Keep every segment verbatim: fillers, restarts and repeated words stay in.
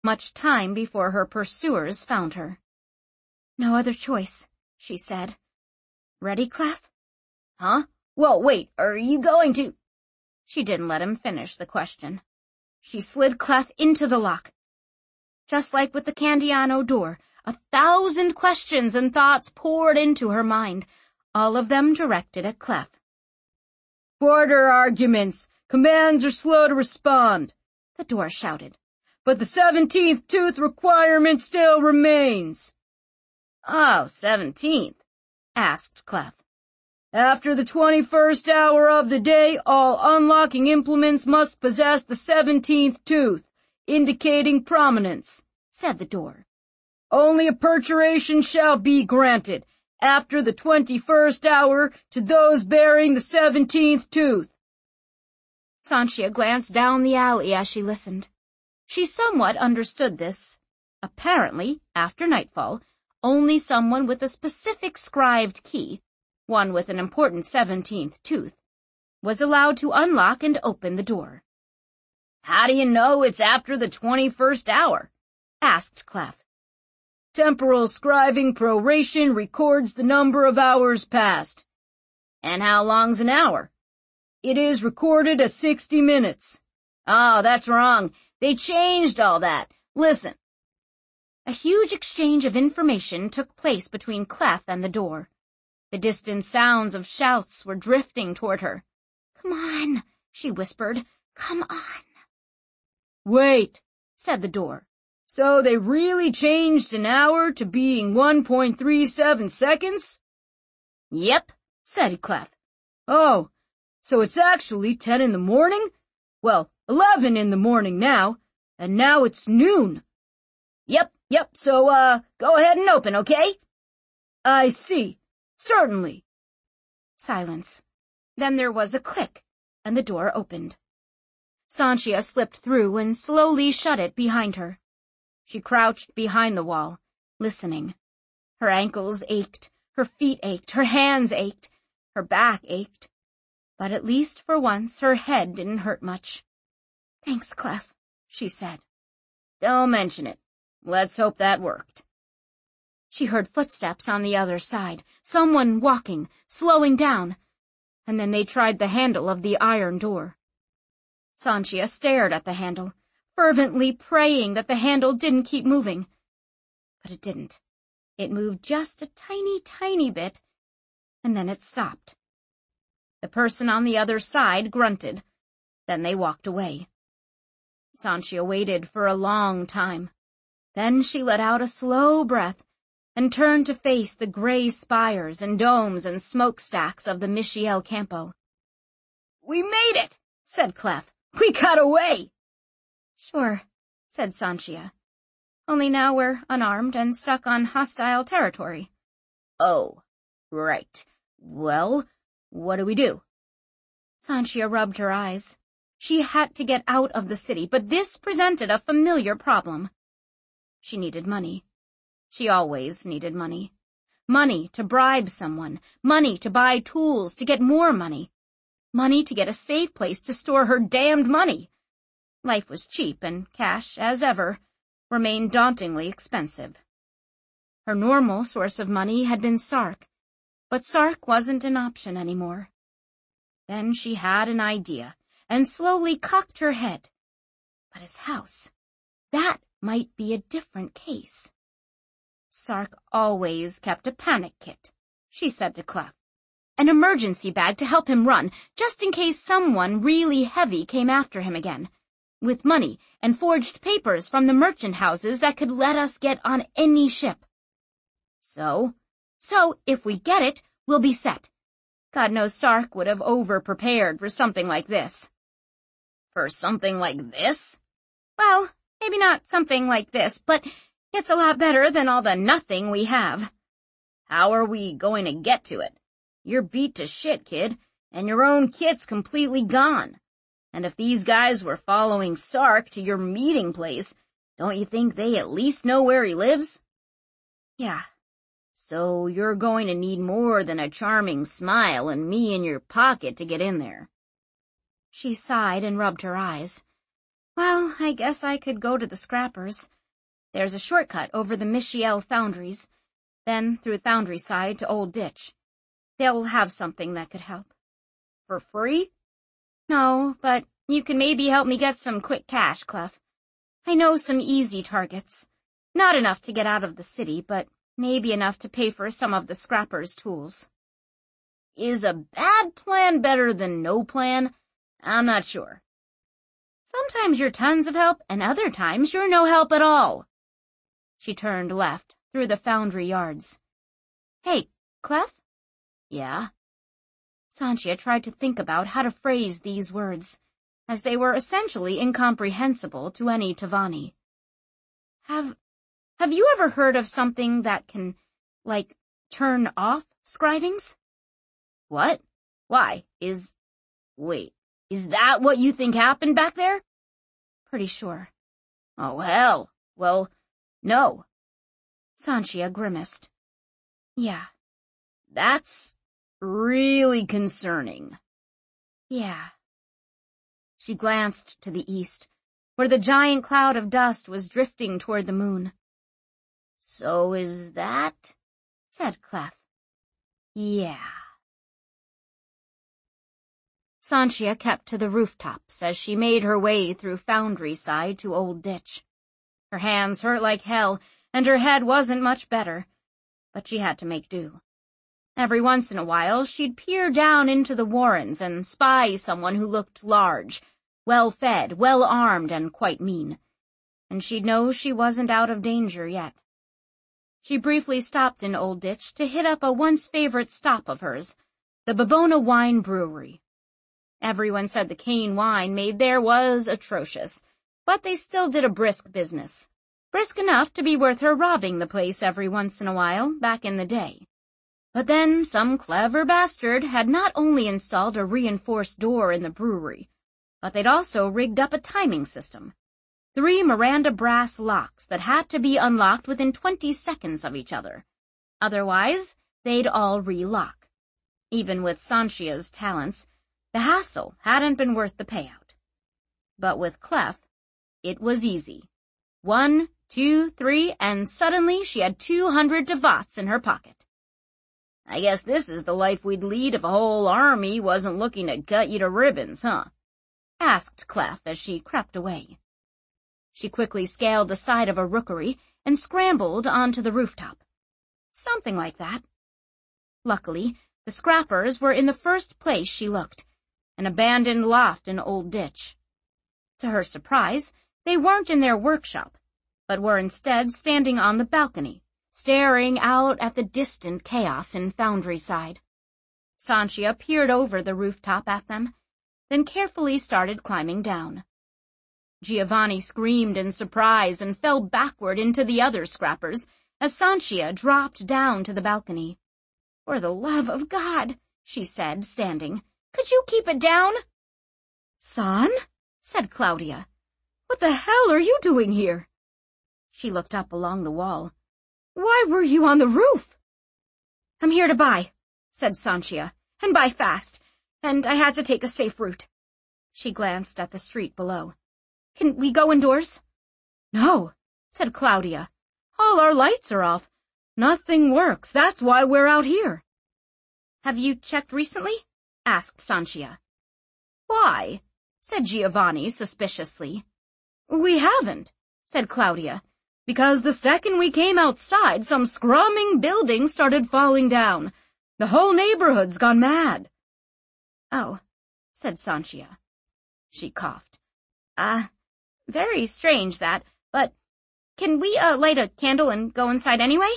much time before her pursuers found her. "No other choice," she said. "Ready, Clef?" "Huh? Whoa, wait, are you going to—" She didn't let him finish the question. She slid Clef into the lock. Just like with the Candiano door, a thousand questions and thoughts poured into her mind, all of them directed at Clef. "Border arguments. Commands are slow to respond," the door shouted. "But the seventeenth tooth requirement still remains." "Oh, seventeenth?" asked Clef. "After the twenty-first hour of the day, all unlocking implements must possess the seventeenth tooth, indicating prominence," said the door. "Only a perturation shall be granted, after the twenty-first hour, to those bearing the seventeenth tooth." Sanchia glanced down the alley as she listened. She somewhat understood this. Apparently, after nightfall, only someone with a specific scribed key, one with an important seventeenth tooth, was allowed to unlock and open the door. "How do you know it's after the twenty-first hour?" asked Clef. "Temporal scribing proration records the number of hours passed." "And how long's an hour?" "It is recorded as sixty minutes. "Oh, that's wrong. They changed all that. Listen." A huge exchange of information took place between Clef and the door. The distant sounds of shouts were drifting toward her. "Come on," she whispered. "Come on." "Wait," said the door. "So they really changed an hour to being one point three seven seconds?" "Yep," said Clef. "Oh, so it's actually ten in the morning? Well, eleven in the morning now, and now it's noon." "Yep, yep, so, uh, go ahead and open, okay?" "I see. Certainly." Silence. Then there was a click, and the door opened. Sanchia slipped through and slowly shut it behind her. She crouched behind the wall, listening. Her ankles ached, her feet ached, her hands ached, her back ached. But at least for once her head didn't hurt much. "Thanks, Clef," she said. "Don't mention it. Let's hope that worked." She heard footsteps on the other side, someone walking, slowing down, and then they tried the handle of the iron door. Sanchia stared at the handle, fervently praying that the handle didn't keep moving. But it didn't. It moved just a tiny, tiny bit, and then it stopped. The person on the other side grunted. Then they walked away. Sanchia waited for a long time. Then she let out a slow breath and turned to face the gray spires and domes and smokestacks of the Michiel Campo. "We made it," said Clef. "We got away." "Sure," said Sanchia. "Only now we're unarmed and stuck on hostile territory." "Oh, right. Well, what do we do?" Sanchia rubbed her eyes. She had to get out of the city, but this presented a familiar problem. She needed money. She always needed money. Money to bribe someone. Money to buy tools to get more money. Money to get a safe place to store her damned money. Life was cheap, and cash, as ever, remained dauntingly expensive. Her normal source of money had been Sark, but Sark wasn't an option anymore. Then she had an idea, and slowly cocked her head. But his house, that might be a different case. Sark always kept a panic kit, she said to Clef. An emergency bag to help him run, just in case someone really heavy came after him again. With money and forged papers from the merchant houses that could let us get on any ship. So, so if we get it, we'll be set. God knows Sark would have over-prepared for something like this. For something like this? Well, maybe not something like this, but it's a lot better than all the nothing we have. How are we going to get to it? You're beat to shit, kid, and your own kit's completely gone. And if these guys were following Sark to your meeting place, don't you think they at least know where he lives? Yeah. So you're going to need more than a charming smile and me in your pocket to get in there. She sighed and rubbed her eyes. Well, I guess I could go to the scrappers. There's a shortcut over the Michiel foundries, then through Foundry Side to Old Ditch. They'll have something that could help. For free? No, but you can maybe help me get some quick cash, Clef. I know some easy targets. Not enough to get out of the city, but maybe enough to pay for some of the scrappers' tools. Is a bad plan better than no plan? I'm not sure. Sometimes you're tons of help, and other times you're no help at all. She turned left, through the foundry yards. Hey, Clef? Yeah? Sanchia tried to think about how to phrase these words, as they were essentially incomprehensible to any Tavani. Have, have you ever heard of something that can, like, turn off scrivings? What? Why? Is, wait, is that what you think happened back there? Pretty sure. Oh, hell. Well, no. Sanchia grimaced. Yeah. That's really concerning. Yeah. She glanced to the east, where the giant cloud of dust was drifting toward the moon. So is that? Said Clef. Yeah. Sanchia kept to the rooftops as she made her way through Foundry Side to Old Ditch. Her hands hurt like hell, and her head wasn't much better, but she had to make do. Every once in a while, she'd peer down into the warrens and spy someone who looked large, well-fed, well-armed, and quite mean. And she'd know she wasn't out of danger yet. She briefly stopped in Old Ditch to hit up a once-favorite stop of hers, the Bobona Wine Brewery. Everyone said the cane wine made there was atrocious, but they still did a brisk business. Brisk enough to be worth her robbing the place every once in a while back in the day. But then some clever bastard had not only installed a reinforced door in the brewery, but they'd also rigged up a timing system. Three Miranda brass locks that had to be unlocked within twenty seconds of each other. Otherwise, they'd all relock. Even with Sanchia's talents, the hassle hadn't been worth the payout. But with Clef, it was easy. One, two, three, and suddenly she had two hundred devats in her pocket. I guess this is the life we'd lead if a whole army wasn't looking to cut you to ribbons, huh? Asked Clef as she crept away. She quickly scaled the side of a rookery and scrambled onto the rooftop. Something like that. Luckily, the scrappers were in the first place she looked, an abandoned loft in Old Ditch. To her surprise, they weren't in their workshop, but were instead standing on the balcony, staring out at the distant chaos in Foundry Side. Sanchia peered over the rooftop at them, then carefully started climbing down. Giovanni screamed in surprise and fell backward into the other scrappers as Sanchia dropped down to the balcony. "For the love of God," she said, standing, "could you keep it down?" "Son?" said Claudia. "What the hell are you doing here?" She looked up along the wall. "Why were you on the roof?" "I'm here to buy," said Sanchia, "and buy fast, and I had to take a safe route." She glanced at the street below. "Can we go indoors?" "No," said Claudia. "All our lights are off. Nothing works. That's why we're out here." "Have you checked recently?" asked Sanchia. "Why?" said Giovanni suspiciously. "We haven't," said Claudia, "because the second we came outside, some scrumming buildings started falling down. The whole neighborhood's gone mad." "Oh," said Sanchia. She coughed. Ah, uh, very strange that, but can we, uh, light a candle and go inside anyway?"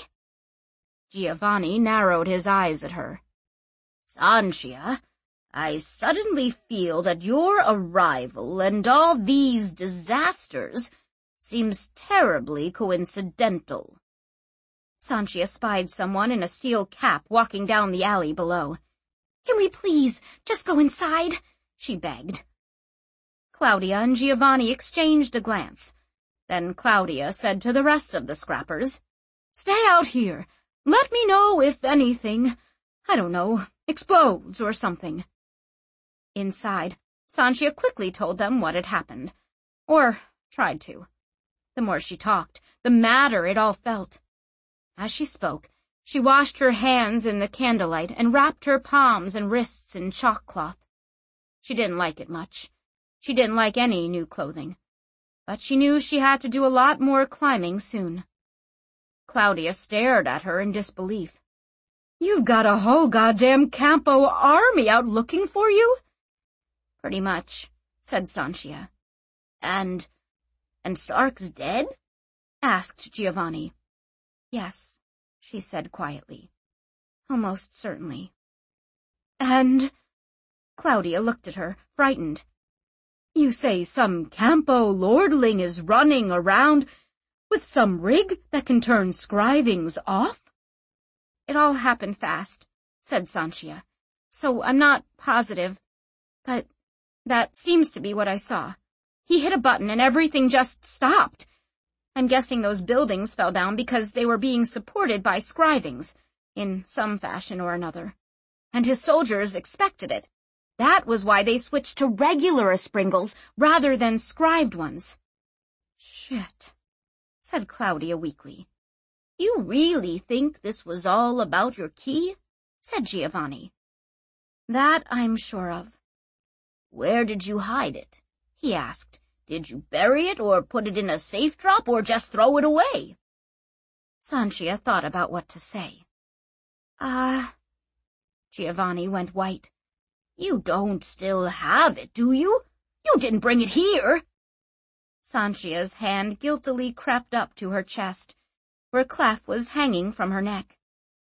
Giovanni narrowed his eyes at her. "Sanchia, I suddenly feel that your arrival and all these disasters seems terribly coincidental." Sanchia spied someone in a steel cap walking down the alley below. "Can we please just go inside?" she begged. Claudia and Giovanni exchanged a glance. Then Claudia said to the rest of the scrappers, "Stay out here. Let me know if anything, I don't know, explodes or something." Inside, Sanchia quickly told them what had happened. Or tried to. The more she talked, the madder it all felt. As she spoke, she washed her hands in the candlelight and wrapped her palms and wrists in chalk cloth. She didn't like it much. She didn't like any new clothing. But she knew she had to do a lot more climbing soon. Claudia stared at her in disbelief. "You've got a whole goddamn Campo army out looking for you?" "Pretty much," said Sanchia. "And, and Sark's dead?" asked Giovanni. "Yes," she said quietly. "Almost certainly." "And—" Claudia looked at her, frightened. "You say some Campo lordling is running around with some rig that can turn scrivings off?" "It all happened fast," said Sanchia, "so I'm not positive, but that seems to be what I saw. He hit a button and everything just stopped. I'm guessing those buildings fell down because they were being supported by scrivings, in some fashion or another. And his soldiers expected it. That was why they switched to regular Espringles rather than scrived ones." "Shit," said Claudia weakly. "You really think this was all about your key?" said Giovanni. "That I'm sure of." "Where did you hide it?" he asked. "Did you bury it or put it in a safe drop or just throw it away?" Sanchia thought about what to say. Ah, uh, Giovanni went white. "You don't still have it, do you? You didn't bring it here." Sanchia's hand guiltily crept up to her chest, where Clef was hanging from her neck.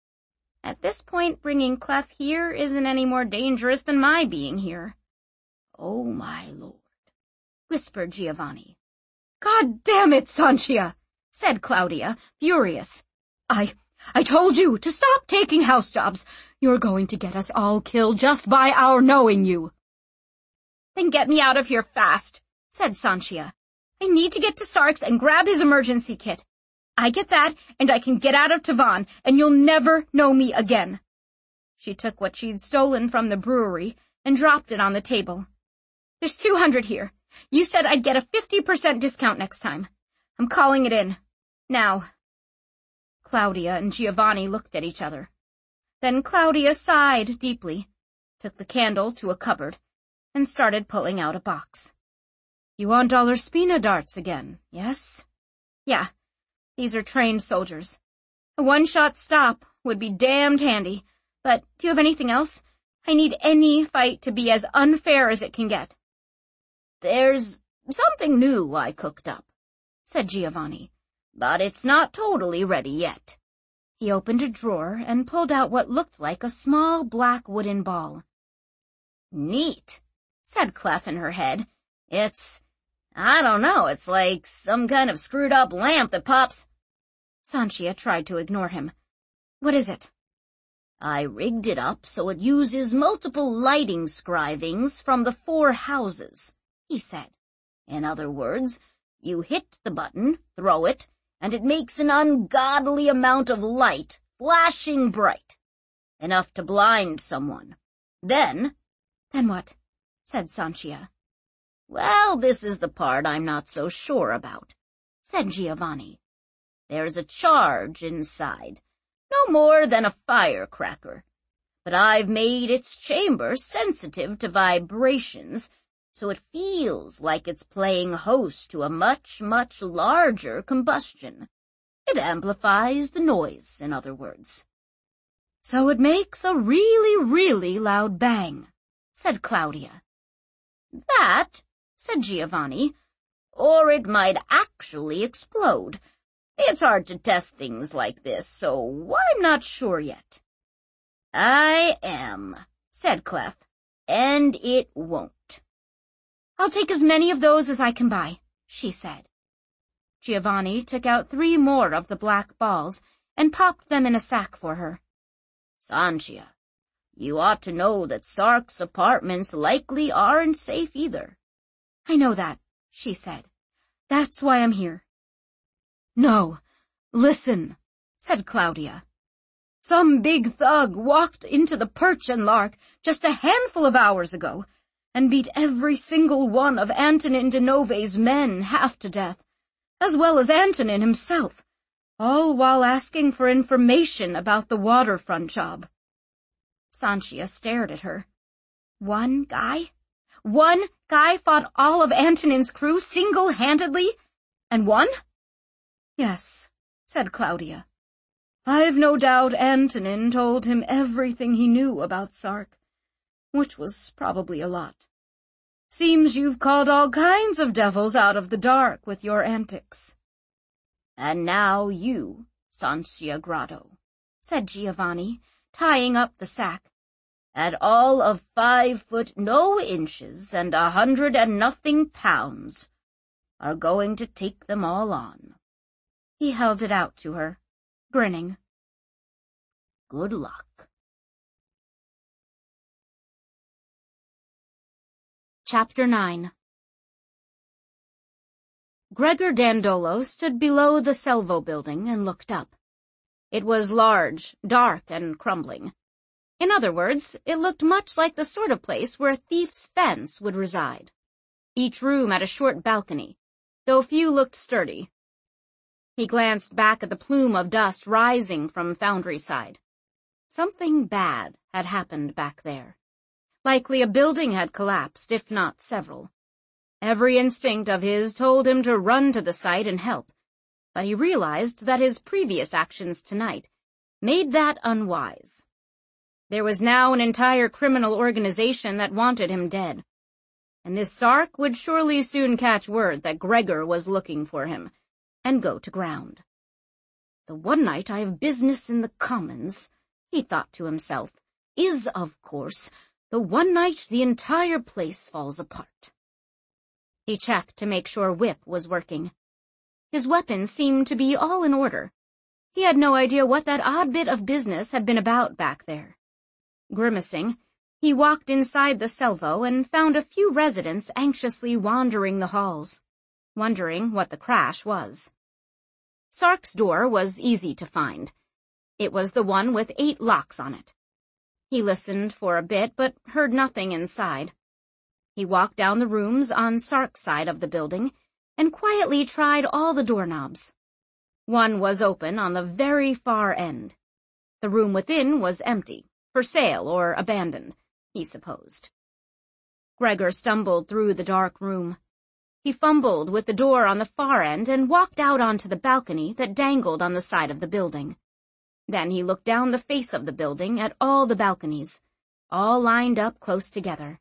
"At this point, bringing Clef here isn't any more dangerous than my being here." "Oh, my lord," whispered Giovanni. "God damn it, Sanchia," said Claudia, furious. I, I told you to stop taking house jobs. You're going to get us all killed just by our knowing you." "Then get me out of here fast," said Sanchia. "I need to get to Sark's and grab his emergency kit. I get that, and I can get out of Tavan, and you'll never know me again." She took what she'd stolen from the brewery and dropped it on the table. "There's two hundred here. You said I'd get a fifty percent discount next time. I'm calling it in. Now." Claudia and Giovanni looked at each other. Then Claudia sighed deeply, took the candle to a cupboard, and started pulling out a box. "You want dollar spina darts again, yes?" "Yeah. These are trained soldiers. A one-shot stop would be damned handy, but do you have anything else? I need any fight to be as unfair as it can get." "There's something new I cooked up," said Giovanni, "but it's not totally ready yet." He opened a drawer and pulled out what looked like a small black wooden ball. "Neat," said Clef in her head. It's, I don't know, it's like some kind of screwed up lamp that pops." Sanchia tried to ignore him. "What is it?" "I rigged it up so it uses multiple lighting scrivings from the four houses," he said. "In other words, you hit the button, throw it, and it makes an ungodly amount of light, flashing bright. Enough to blind someone. Then—" "Then what?" said Sanchia. "Well, this is the part I'm not so sure about," said Giovanni. "There's a charge inside, no more than a firecracker, but I've made its chamber sensitive to vibrations, so it feels like it's playing host to a much, much larger combustion. It amplifies the noise, in other words." "So it makes a really, really loud bang," said Claudia. "That," said Giovanni, "or it might actually explode. It's hard to test things like this, so I'm not sure yet." "I am," said Clef, "and it won't." "I'll take as many of those as I can buy," she said. Giovanni took out three more of the black balls and popped them in a sack for her. "Sanchia, you ought to know that Sark's apartments likely aren't safe either." "I know that," she said. "That's why I'm here." "No, listen," said Claudia. "Some big thug walked into the Perch and Lark just a handful of hours ago, and beat every single one of Antonin Denove's men half to death, as well as Antonin himself, all while asking for information about the waterfront job. Sanchia stared at her. One guy? One guy fought all of Antonin's crew single-handedly? And won? Yes, said Claudia. I've no doubt Antonin told him everything he knew about Sark, which was probably a lot. Seems you've called all kinds of devils out of the dark with your antics. And now you, Sanchia Grotto, said Giovanni, tying up the sack. At all of five foot no inches and a hundred and nothing pounds, are going to take them all on. He held it out to her, grinning. Good luck. Chapter nine. Gregor Dandolo stood below the Selvo building and looked up. It was large, dark, and crumbling. In other words, it looked much like the sort of place where a thief's fence would reside. Each room had a short balcony, though few looked sturdy. He glanced back at the plume of dust rising from Foundry side. Something bad had happened back there. Likely a building had collapsed, if not several. Every instinct of his told him to run to the site and help, but he realized that his previous actions tonight made that unwise. There was now an entire criminal organization that wanted him dead, and this Sark would surely soon catch word that Gregor was looking for him, and go to ground. The one night I have business in the Commons, he thought to himself, is, of course, the one night the entire place falls apart. He checked to make sure Whip was working. His weapons seemed to be all in order. He had no idea what that odd bit of business had been about back there. Grimacing, he walked inside the Selvo and found a few residents anxiously wandering the halls, wondering what the crash was. Sark's door was easy to find. It was the one with eight locks on it. He listened for a bit, but heard nothing inside. He walked down the rooms on Sark's side of the building and quietly tried all the doorknobs. One was open on the very far end. The room within was empty, for sale or abandoned, he supposed. Gregor stumbled through the dark room. He fumbled with the door on the far end and walked out onto the balcony that dangled on the side of the building. Then he looked down the face of the building at all the balconies, all lined up close together.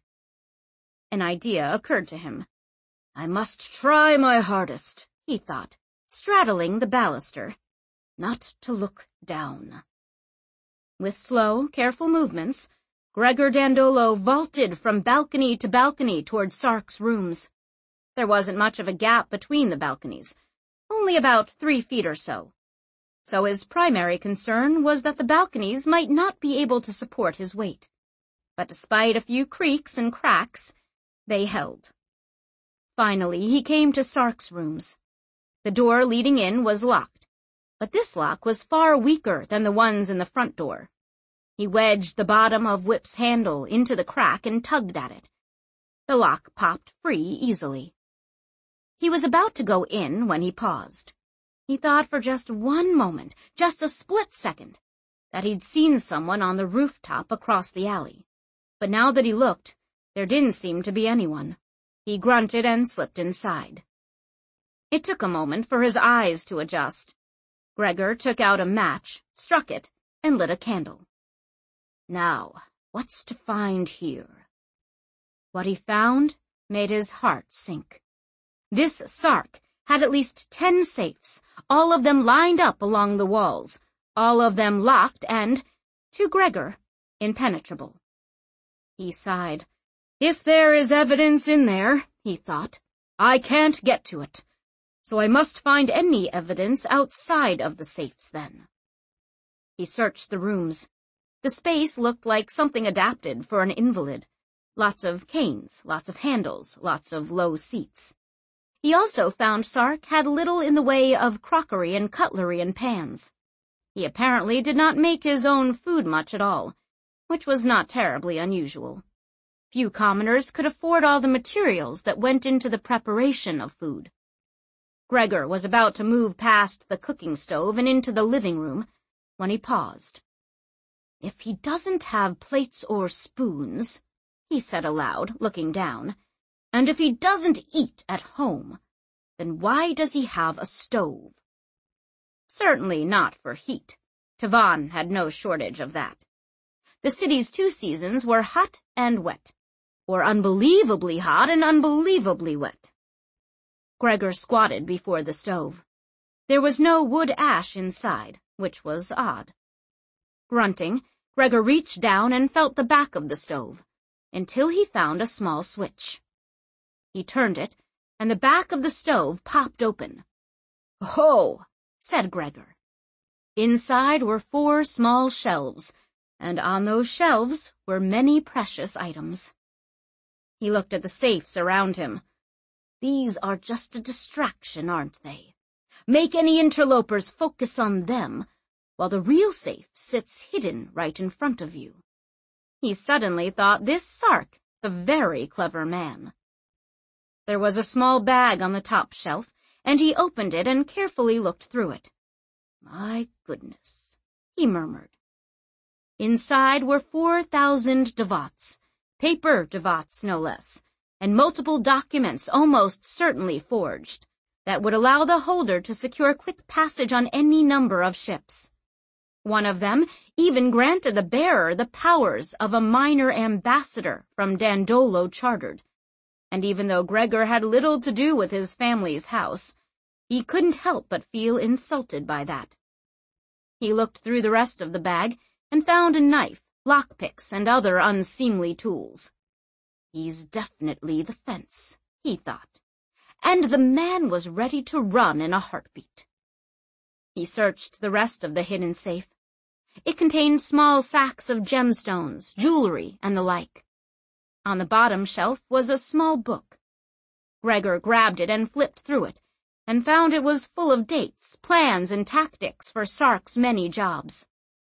An idea occurred to him. I must try my hardest, he thought, straddling the baluster, not to look down. With slow, careful movements, Gregor Dandolo vaulted from balcony to balcony toward Sark's rooms. There wasn't much of a gap between the balconies, only about three feet or so. So his primary concern was that the balconies might not be able to support his weight. But despite a few creaks and cracks, they held. Finally, he came to Sark's rooms. The door leading in was locked, but this lock was far weaker than the ones in the front door. He wedged the bottom of Whip's handle into the crack and tugged at it. The lock popped free easily. He was about to go in when he paused. He thought for just one moment, just a split second, that he'd seen someone on the rooftop across the alley. But now that he looked, there didn't seem to be anyone. He grunted and slipped inside. It took a moment for his eyes to adjust. Gregor took out a match, struck it, and lit a candle. Now, what's to find here? What he found made his heart sink. This Sark had at least ten safes, all of them lined up along the walls, all of them locked and, to Gregor, impenetrable. He sighed. If there is evidence in there, he thought, I can't get to it. So I must find any evidence outside of the safes then. He searched the rooms. The space looked like something adapted for an invalid. Lots of canes, lots of handles, lots of low seats. He also found Sark had little in the way of crockery and cutlery and pans. He apparently did not make his own food much at all, which was not terribly unusual. Few commoners could afford all the materials that went into the preparation of food. Gregor was about to move past the cooking stove and into the living room when he paused. "If he doesn't have plates or spoons," he said aloud, looking down, "and if he doesn't eat at home, then why does he have a stove?" Certainly not for heat. Tavan had no shortage of that. The city's two seasons were hot and wet, or unbelievably hot and unbelievably wet. Gregor squatted before the stove. There was no wood ash inside, which was odd. Grunting, Gregor reached down and felt the back of the stove, until he found a small switch. He turned it, and the back of the stove popped open. "Ho!" said Gregor. Inside were four small shelves, and on those shelves were many precious items. He looked at the safes around him. These are just a distraction, aren't they? Make any interlopers focus on them, while the real safe sits hidden right in front of you. He suddenly thought this Sark a very clever man. There was a small bag on the top shelf, and he opened it and carefully looked through it. "My goodness," he murmured. Inside were four thousand devots, paper devots no less, and multiple documents almost certainly forged, that would allow the holder to secure quick passage on any number of ships. One of them even granted the bearer the powers of a minor ambassador from Dandolo Chartered, and even though Gregor had little to do with his family's house, he couldn't help but feel insulted by that. He looked through the rest of the bag and found a knife, lockpicks, and other unseemly tools. He's definitely the fence, he thought, and the man was ready to run in a heartbeat. He searched the rest of the hidden safe. It contained small sacks of gemstones, jewelry, and the like. On the bottom shelf was a small book. Gregor grabbed it and flipped through it, and found it was full of dates, plans, and tactics for Sark's many jobs.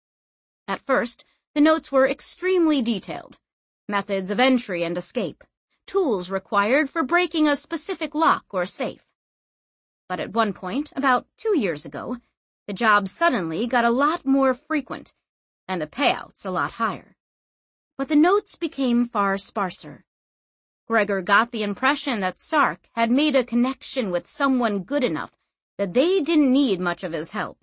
At first, the notes were extremely detailed. Methods of entry and escape, tools required for breaking a specific lock or safe. But at one point, about two years ago, the jobs suddenly got a lot more frequent, and the payouts a lot higher. But the notes became far sparser. Gregor got the impression that Sark had made a connection with someone good enough that they didn't need much of his help.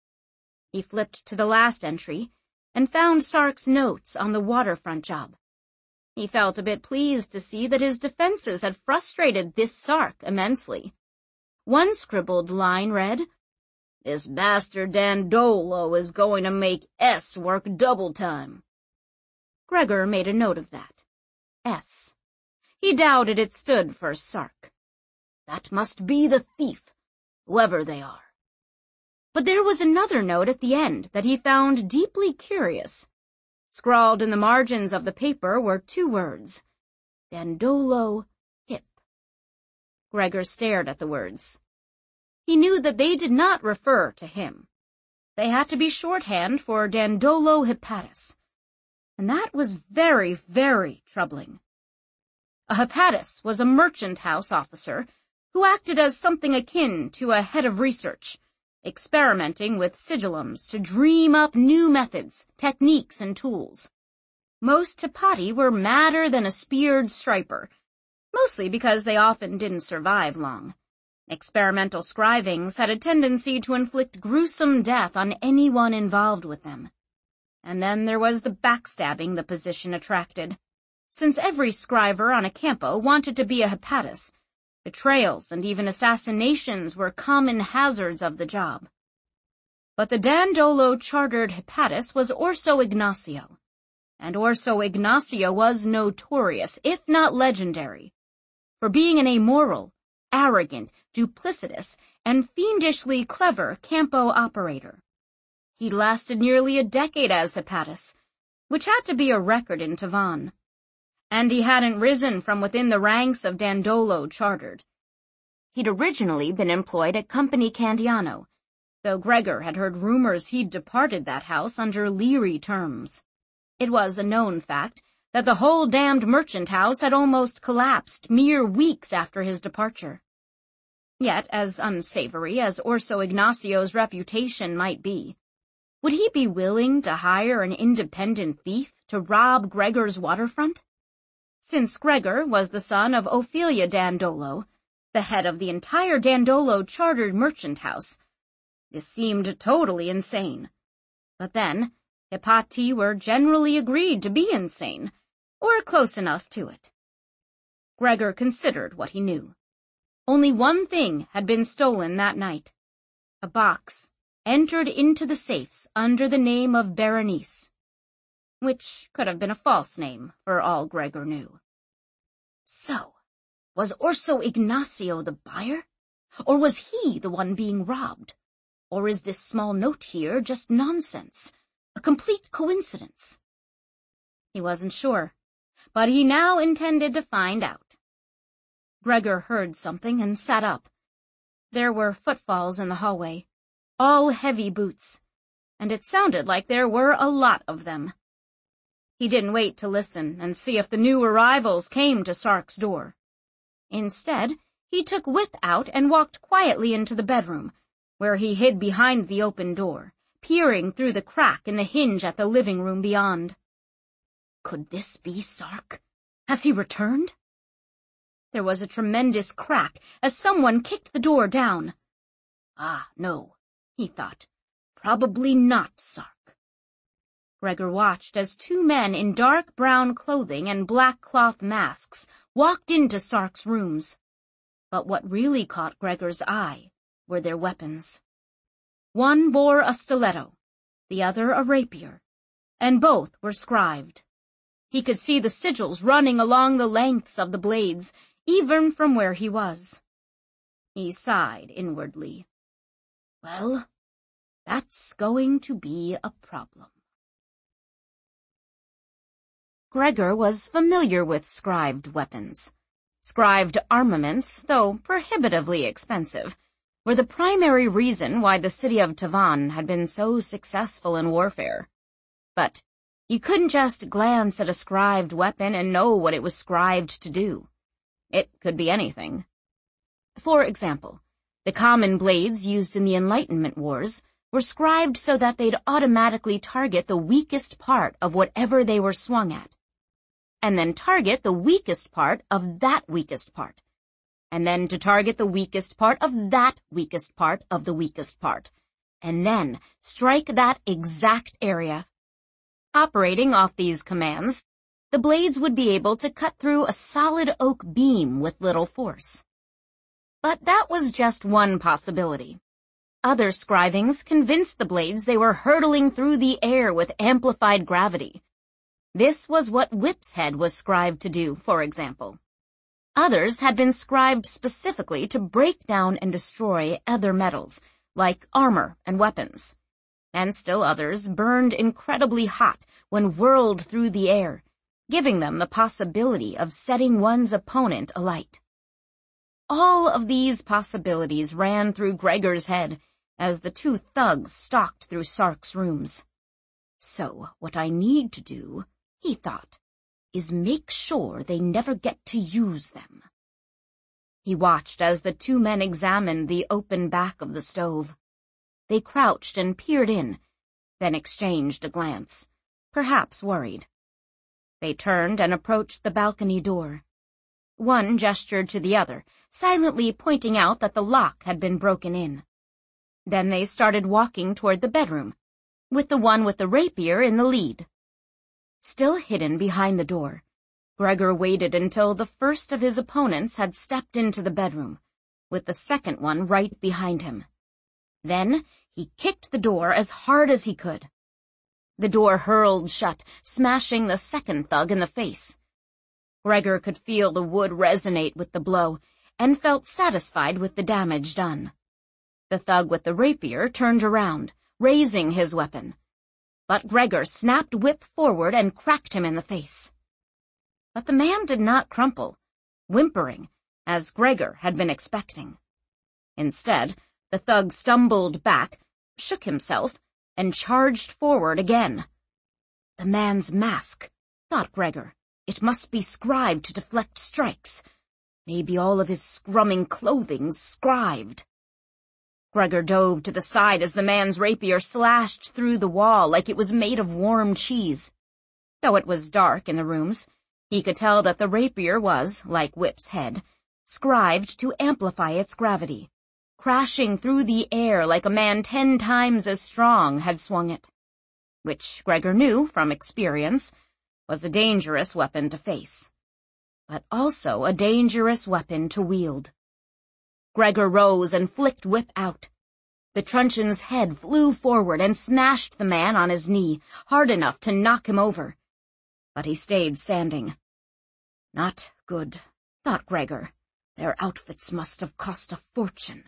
He flipped to the last entry and found Sark's notes on the waterfront job. He felt a bit pleased to see that his defenses had frustrated this Sark immensely. One scribbled line read, "This bastard Dandolo is going to make S work double time." Gregor made a note of that. S. He doubted it stood for Sark. That must be the thief, whoever they are. But there was another note at the end that he found deeply curious. Scrawled in the margins of the paper were two words, Dandolo Hip. Gregor stared at the words. He knew that they did not refer to him. They had to be shorthand for Dandolo Hepatus, and that was very, very troubling. A Hepatus was a merchant house officer who acted as something akin to a head of research, experimenting with sigillums to dream up new methods, techniques, and tools. Most Hepati were madder than a speared striper, mostly because they often didn't survive long. Experimental scrivings had a tendency to inflict gruesome death on anyone involved with them. And then there was the backstabbing the position attracted. Since every scriver on a campo wanted to be a Hepatus, betrayals and even assassinations were common hazards of the job. But the Dandolo chartered Hepatus was Orso Ignacio, and Orso Ignacio was notorious, if not legendary, for being an amoral, arrogant, duplicitous, and fiendishly clever campo operator. He lasted nearly a decade as Hepatus, which had to be a record in Tavan. And he hadn't risen from within the ranks of Dandolo Chartered. He'd originally been employed at Company Candiano, though Gregor had heard rumors he'd departed that house under leery terms. It was a known fact that the whole damned merchant house had almost collapsed mere weeks after his departure. Yet, as unsavory as Orso Ignacio's reputation might be, would he be willing to hire an independent thief to rob Gregor's waterfront? Since Gregor was the son of Ophelia Dandolo, the head of the entire Dandolo chartered merchant house, this seemed totally insane. But then, Hippati were generally agreed to be insane, or close enough to it. Gregor considered what he knew. Only one thing had been stolen that night. A box entered into the safes under the name of Berenice, which could have been a false name for all Gregor knew. So, was Orso Ignacio the buyer? Or was he the one being robbed? Or is this small note here just nonsense, a complete coincidence? He wasn't sure, but he now intended to find out. Gregor heard something and sat up. There were footfalls in the hallway, all heavy boots, and it sounded like there were a lot of them. He didn't wait to listen and see if the new arrivals came to Sark's door. Instead, he took Whip out and walked quietly into the bedroom, where he hid behind the open door, peering through the crack in the hinge at the living room beyond. Could this be Sark? Has he returned? There was a tremendous crack as someone kicked the door down. Ah, no, he thought. Probably not Sark. Gregor watched as two men in dark brown clothing and black cloth masks walked into Sark's rooms. But what really caught Gregor's eye were their weapons. One bore a stiletto, the other a rapier, and both were scribed. He could see the sigils running along the lengths of the blades, even from where he was. He sighed inwardly. Well, that's going to be a problem. Gregor was familiar with scribed weapons. Scribed armaments, though prohibitively expensive, were the primary reason why the city of Tavan had been so successful in warfare. But you couldn't just glance at a scribed weapon and know what it was scribed to do. It could be anything. For example, the common blades used in the Enlightenment Wars were scribed so that they'd automatically target the weakest part of whatever they were swung at, and then target the weakest part of that weakest part, and then to target the weakest part of that weakest part of the weakest part, and then strike that exact area. Operating off these commands, the blades would be able to cut through a solid oak beam with little force. But that was just one possibility. Other scrivings convinced the blades they were hurtling through the air with amplified gravity. This was what Whip's head was scribed to do, for example. Others had been scribed specifically to break down and destroy other metals, like armor and weapons. And still others burned incredibly hot when whirled through the air, giving them the possibility of setting one's opponent alight. All of these possibilities ran through Gregor's head as the two thugs stalked through Sark's rooms. So what I need to do, he thought, is make sure they never get to use them. He watched as the two men examined the open back of the stove. They crouched and peered in, then exchanged a glance, perhaps worried. They turned and approached the balcony door. One gestured to the other, silently pointing out that the lock had been broken in. Then they started walking toward the bedroom, with the one with the rapier in the lead. Still hidden behind the door, Gregor waited until the first of his opponents had stepped into the bedroom, with the second one right behind him. Then he kicked the door as hard as he could. The door hurled shut, smashing the second thug in the face. Gregor could feel the wood resonate with the blow, and felt satisfied with the damage done. The thug with the rapier turned around, raising his weapon. But Gregor snapped Whip forward and cracked him in the face. But the man did not crumple, whimpering, as Gregor had been expecting. Instead, the thug stumbled back, shook himself, and charged forward again. The man's mask, thought Gregor, It must be scribed to deflect strikes. Maybe all of his scrumming clothing's scribed. Gregor dove to the side as the man's rapier slashed through the wall like it was made of warm cheese. Though it was dark in the rooms, he could tell that the rapier was, like Whip's head, scribed to amplify its gravity, crashing through the air like a man ten times as strong had swung it, which Gregor knew, from experience, was a dangerous weapon to face, but also a dangerous weapon to wield. Gregor rose and flicked Whip out. The truncheon's head flew forward and smashed the man on his knee, hard enough to knock him over. But he stayed standing. Not good, thought Gregor. Their outfits must have cost a fortune.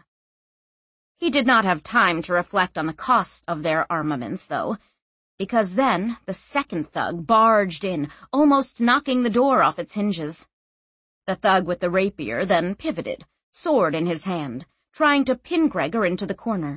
He did not have time to reflect on the cost of their armaments, though, because then the second thug barged in, almost knocking the door off its hinges. The thug with the rapier then pivoted, sword in his hand, trying to pin Gregor into the corner.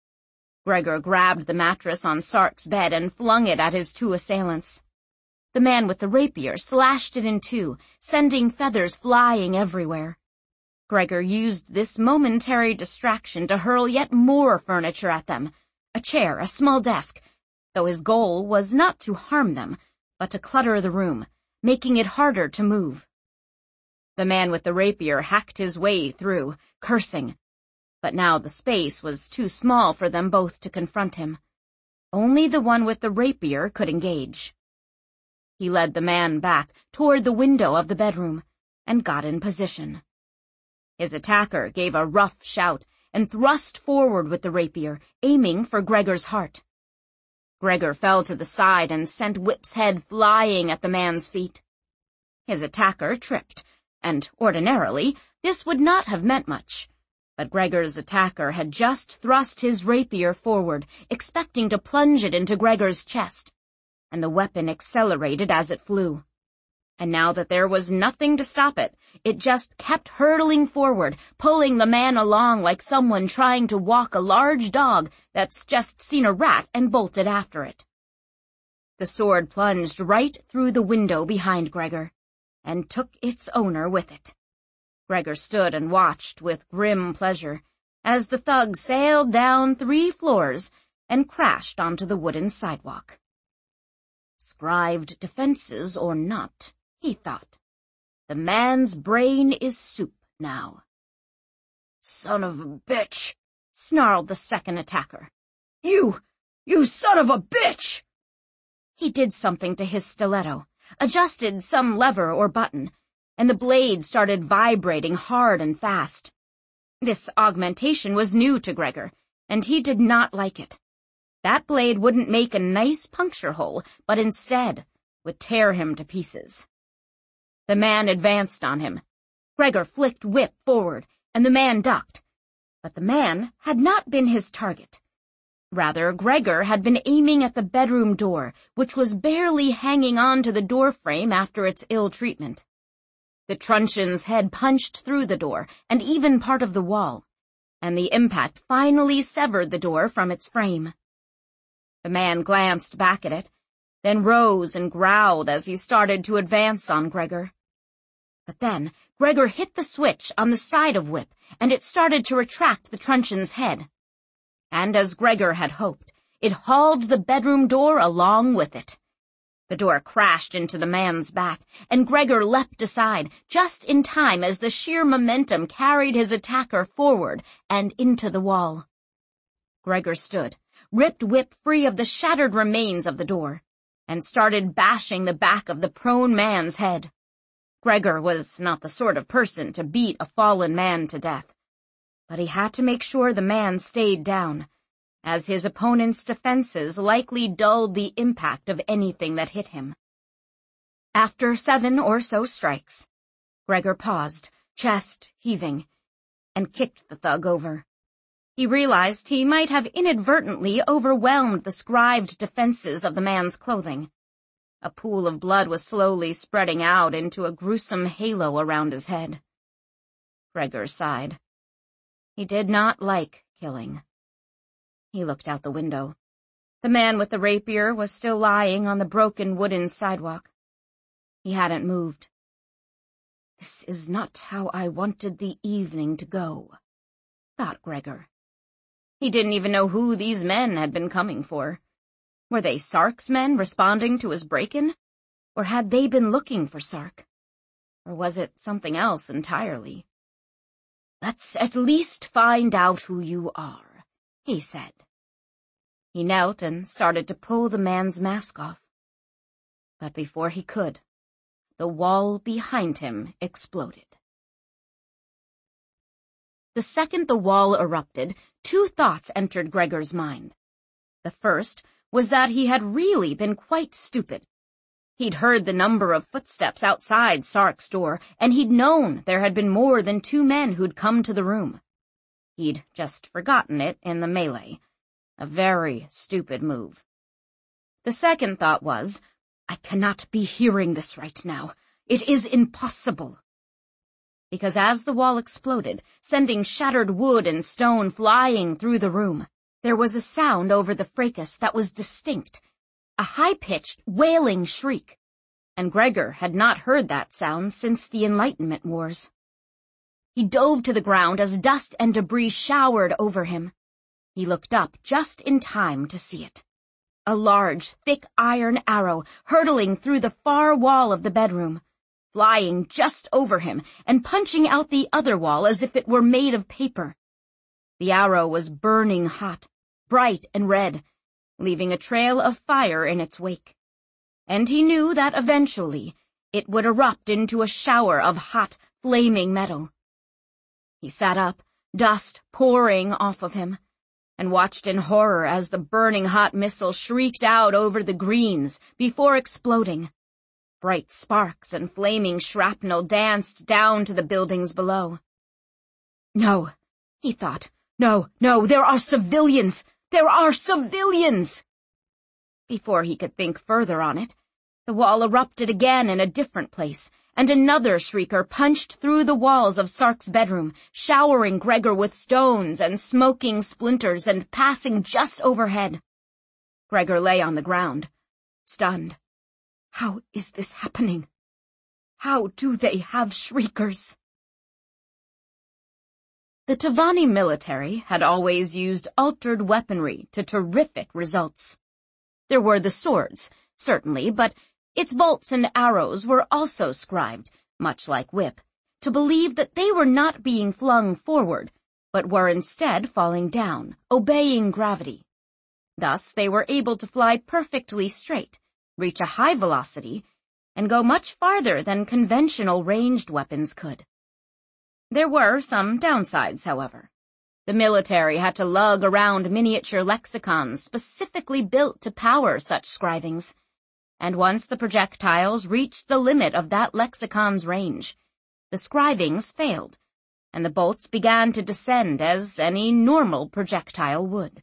Gregor grabbed the mattress on Sark's bed and flung it at his two assailants. The man with the rapier slashed it in two, sending feathers flying everywhere. Gregor used this momentary distraction to hurl yet more furniture at them, a chair, a small desk, though his goal was not to harm them, but to clutter the room, making it harder to move. The man with the rapier hacked his way through, cursing, but now the space was too small for them both to confront him. Only the one with the rapier could engage. He led the man back toward the window of the bedroom and got in position. His attacker gave a rough shout and thrust forward with the rapier, aiming for Gregor's heart. Gregor fell to the side and sent Whip's head flying at the man's feet. His attacker tripped, and ordinarily this would not have meant much. But Gregor's attacker had just thrust his rapier forward, expecting to plunge it into Gregor's chest, and the weapon accelerated as it flew. And now that there was nothing to stop it, it just kept hurtling forward, pulling the man along like someone trying to walk a large dog that's just seen a rat and bolted after it. The sword plunged right through the window behind Gregor, and took its owner with it. Gregor stood and watched with grim pleasure as the thug sailed down three floors and crashed onto the wooden sidewalk. Scribed defenses or not, he thought, the man's brain is soup now. Son of a bitch, snarled the second attacker. You, you son of a bitch! He did something to his stiletto, adjusted some lever or button, and the blade started vibrating hard and fast. This augmentation was new to Gregor, and he did not like it. That blade wouldn't make a nice puncture hole, but instead would tear him to pieces. The man advanced on him. Gregor flicked Whip forward, and the man ducked. But the man had not been his target. Rather, Gregor had been aiming at the bedroom door, which was barely hanging on to the door frame after its ill treatment. The truncheon's head punched through the door, and even part of the wall, and the impact finally severed the door from its frame. The man glanced back at it, then rose and growled as he started to advance on Gregor. But then Gregor hit the switch on the side of Whip, and it started to retract the truncheon's head. And as Gregor had hoped, it hauled the bedroom door along with it. The door crashed into the man's back, and Gregor leapt aside, just in time as the sheer momentum carried his attacker forward and into the wall. Gregor stood, ripped Whip free of the shattered remains of the door, and started bashing the back of the prone man's head. Gregor was not the sort of person to beat a fallen man to death, but he had to make sure the man stayed down, as his opponent's defenses likely dulled the impact of anything that hit him. After seven or so strikes, Gregor paused, chest heaving, and kicked the thug over. He realized he might have inadvertently overwhelmed the scribed defenses of the man's clothing. A pool of blood was slowly spreading out into a gruesome halo around his head. Gregor sighed. He did not like killing. He looked out the window. The man with the rapier was still lying on the broken wooden sidewalk. He hadn't moved. This is not how I wanted the evening to go, thought Gregor. He didn't even know who these men had been coming for. Were they Sark's men responding to his break-in? Or had they been looking for Sark? Or was it something else entirely? Let's at least find out who you are, he said. He knelt and started to pull the man's mask off. But before he could, the wall behind him exploded. The second the wall erupted, two thoughts entered Gregor's mind. The first was that he had really been quite stupid. He'd heard the number of footsteps outside Sark's door, and he'd known there had been more than two men who'd come to the room. He'd just forgotten it in the melee. A very stupid move. The second thought was, I cannot be hearing this right now. It is impossible. Because as the wall exploded, sending shattered wood and stone flying through the room, there was a sound over the fracas that was distinct, a high-pitched, wailing shriek, and Gregor had not heard that sound since the Enlightenment Wars. He dove to the ground as dust and debris showered over him. He looked up just in time to see it. A large, thick iron arrow hurtling through the far wall of the bedroom, flying just over him and punching out the other wall as if it were made of paper. The arrow was burning hot, bright and red, leaving a trail of fire in its wake. And he knew that eventually it would erupt into a shower of hot, flaming metal. He sat up, dust pouring off of him, and watched in horror as the burning hot missile shrieked out over the greens before exploding. Bright sparks and flaming shrapnel danced down to the buildings below. No, he thought. No, no, there are civilians! There are civilians! Before he could think further on it, the wall erupted again in a different place, and another shrieker punched through the walls of Sark's bedroom, showering Gregor with stones and smoking splinters and passing just overhead. Gregor lay on the ground, stunned. How is this happening? How do they have shriekers? The Tavani military had always used altered weaponry to terrific results. There were the swords, certainly, but its bolts and arrows were also scribed, much like whip, to believe that they were not being flung forward, but were instead falling down, obeying gravity. Thus they were able to fly perfectly straight, reach a high velocity, and go much farther than conventional ranged weapons could. There were some downsides, however. The military had to lug around miniature lexicons specifically built to power such scrivings, and once the projectiles reached the limit of that lexicon's range, the scrivings failed, and the bolts began to descend as any normal projectile would.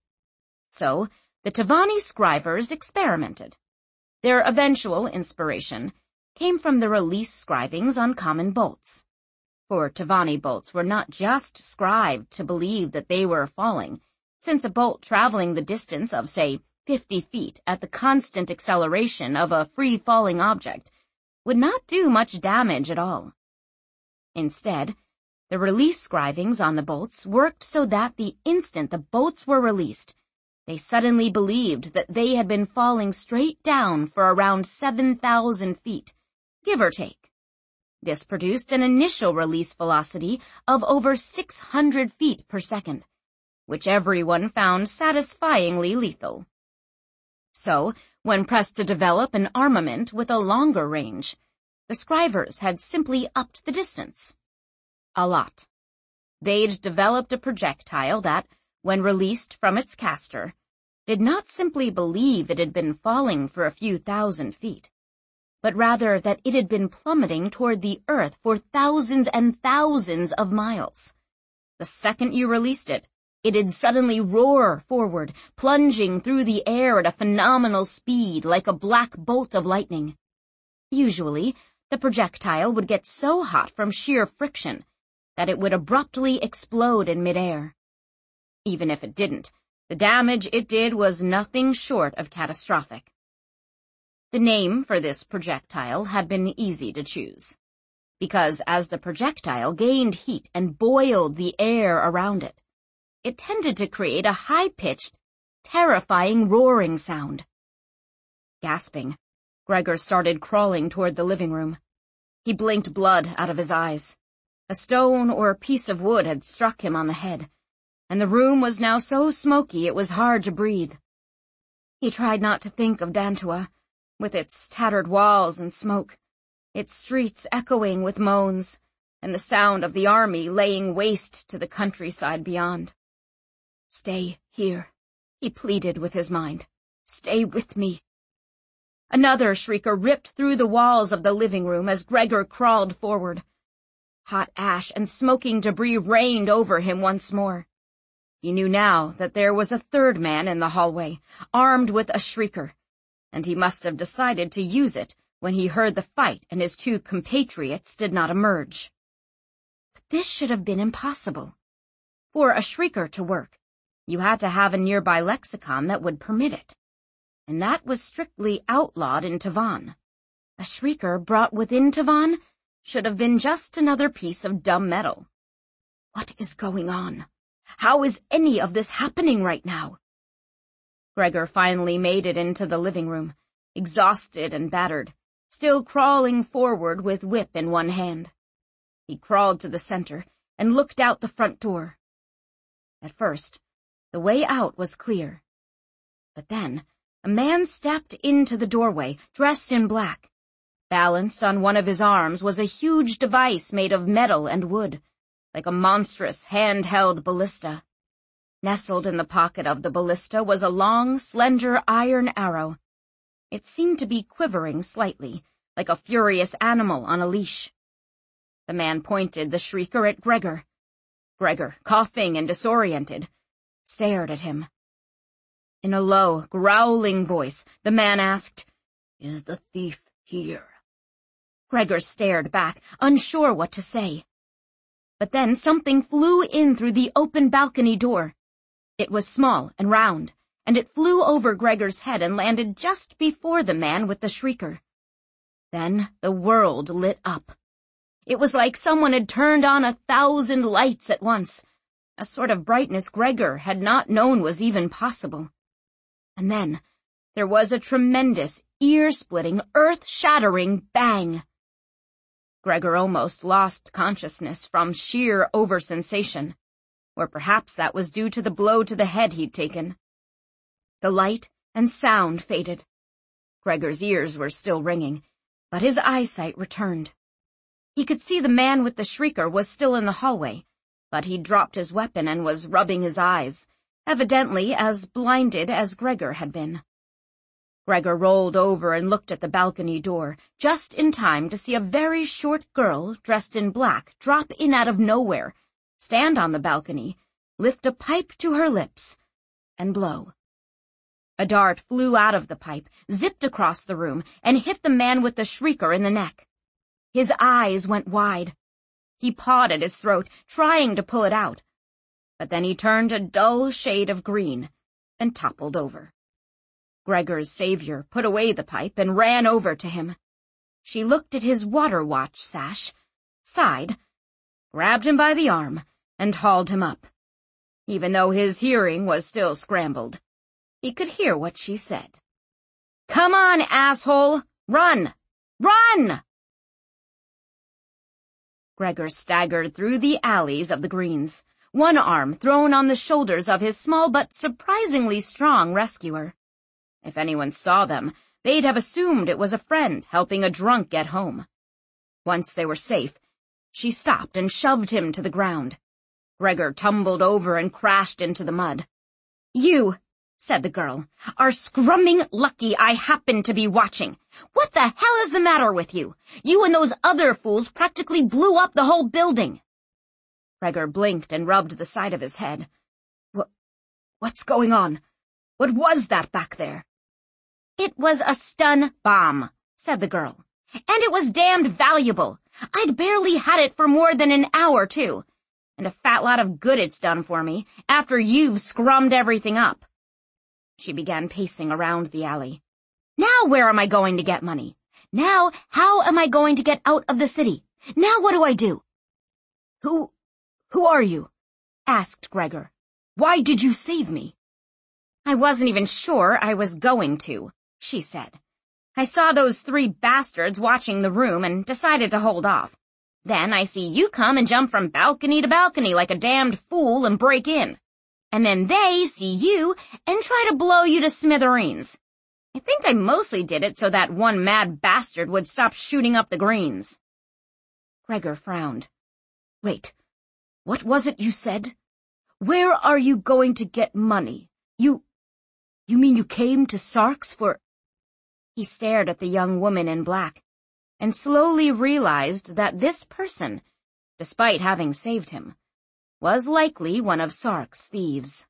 So, the Tavani scrivers experimented. Their eventual inspiration came from the release scrivings on common bolts. For Tavani bolts were not just scribed to believe that they were falling, since a bolt traveling the distance of, say, fifty feet at the constant acceleration of a free-falling object would not do much damage at all. Instead, the release scrivings on the bolts worked so that the instant the bolts were released, they suddenly believed that they had been falling straight down for around seven thousand feet, give or take. This produced an initial release velocity of over six hundred feet per second, which everyone found satisfyingly lethal. So, when pressed to develop an armament with a longer range, the scrivers had simply upped the distance. A lot. They'd developed a projectile that, when released from its caster, did not simply believe it had been falling for a few thousand feet, but rather that it had been plummeting toward the earth for thousands and thousands of miles. The second you released it, it'd suddenly roar forward, plunging through the air at a phenomenal speed like a black bolt of lightning. Usually, the projectile would get so hot from sheer friction that it would abruptly explode in midair. Even if it didn't, the damage it did was nothing short of catastrophic. The name for this projectile had been easy to choose, because as the projectile gained heat and boiled the air around it, it tended to create a high-pitched, terrifying roaring sound. Gasping, Gregor started crawling toward the living room. He blinked blood out of his eyes. A stone or a piece of wood had struck him on the head, and the room was now so smoky it was hard to breathe. He tried not to think of Dantua, with its tattered walls and smoke, its streets echoing with moans, and the sound of the army laying waste to the countryside beyond. "Stay here," he pleaded with his mind. "Stay with me." Another shrieker ripped through the walls of the living room as Gregor crawled forward. Hot ash and smoking debris rained over him once more. He knew now that there was a third man in the hallway, armed with a shrieker, and he must have decided to use it when he heard the fight and his two compatriots did not emerge. But this should have been impossible. For a shrieker to work, you had to have a nearby lexicon that would permit it, and that was strictly outlawed in Tavan. A shrieker brought within Tavan should have been just another piece of dumb metal. What is going on? How is any of this happening right now? Gregor finally made it into the living room, exhausted and battered, still crawling forward with whip in one hand. He crawled to the center and looked out the front door. At first, the way out was clear. But then, a man stepped into the doorway, dressed in black. Balanced on one of his arms was a huge device made of metal and wood, like a monstrous hand-held ballista. Nestled in the pocket of the ballista was a long, slender iron arrow. It seemed to be quivering slightly, like a furious animal on a leash. The man pointed the shrieker at Gregor. Gregor, coughing and disoriented, stared at him. In a low, growling voice, the man asked, "Is the thief here?" Gregor stared back, unsure what to say. But then something flew in through the open balcony door. It was small and round, and it flew over Gregor's head and landed just before the man with the shrieker. Then the world lit up. It was like someone had turned on a thousand lights at once, a sort of brightness Gregor had not known was even possible. And then there was a tremendous, ear-splitting, earth-shattering bang. Gregor almost lost consciousness from sheer oversensation, or perhaps that was due to the blow to the head he'd taken. The light and sound faded. Gregor's ears were still ringing, but his eyesight returned. He could see the man with the shrieker was still in the hallway, but he'd dropped his weapon and was rubbing his eyes, evidently as blinded as Gregor had been. Gregor rolled over and looked at the balcony door, just in time to see a very short girl dressed in black drop in out of nowhere, stand on the balcony, lift a pipe to her lips, and blow. A dart flew out of the pipe, zipped across the room, and hit the man with the shrieker in the neck. His eyes went wide. He pawed at his throat, trying to pull it out. But then he turned a dull shade of green and toppled over. Gregor's savior put away the pipe and ran over to him. She looked at his water watch sash, sighed, grabbed him by the arm, and hauled him up. Even though his hearing was still scrambled, he could hear what she said. "Come on, asshole! Run! Run!" Gregor staggered through the alleys of the Greens, one arm thrown on the shoulders of his small but surprisingly strong rescuer. If anyone saw them, they'd have assumed it was a friend helping a drunk get home. Once they were safe, she stopped and shoved him to the ground. Gregor tumbled over and crashed into the mud. "You," said the girl, "are scrumming lucky I happened to be watching. What the hell is the matter with you? You and those other fools practically blew up the whole building." Gregor blinked and rubbed the side of his head. What, what's going on? What was that back there?" "It was a stun bomb," said the girl. "And it was damned valuable. I'd barely had it for more than an hour, too. And a fat lot of good it's done for me, after you've scrummed everything up." She began pacing around the alley. Now where am I going to get money? Now how am I going to get out of the city? Now what do I do? Who, who are you? Asked Gregor. Why did you save me? I wasn't even sure I was going to, she said. I saw those three bastards watching the room and decided to hold off. Then I see you come and jump from balcony to balcony like a damned fool and break in. And then they see you and try to blow you to smithereens. I think I mostly did it so that one mad bastard would stop shooting up the greens. Gregor frowned. Wait, what was it you said? Where are you going to get money? You, you mean you came to Sark's for... He stared at the young woman in black and slowly realized that this person, despite having saved him, was likely one of Sark's thieves.